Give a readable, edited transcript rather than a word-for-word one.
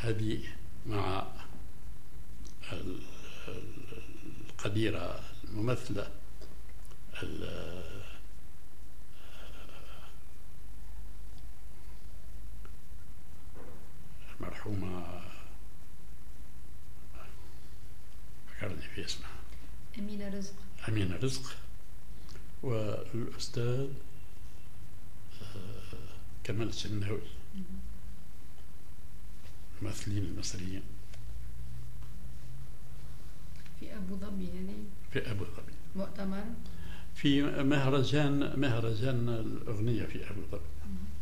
هذه مع القديرة الممثلة المرحومة، فكرني في اسمها، أمينة رزق، والأستاذ كمال الشناوي، الممثلين المصريين في أبو ظبي. هذه في أبو ظبي مؤتمر في مهرجان الأغنية في أبو ظبي.